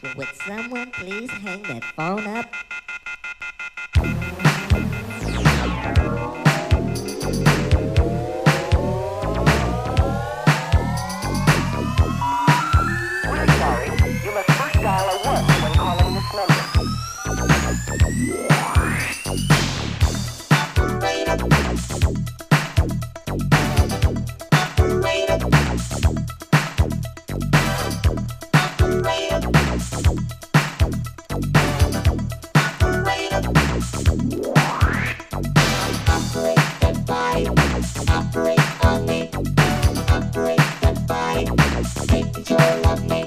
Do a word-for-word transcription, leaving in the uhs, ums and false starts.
Would someone please hang that phone up? We're sorry. You must first dial a one when calling this number. Operate on me, operate the body, take control of me.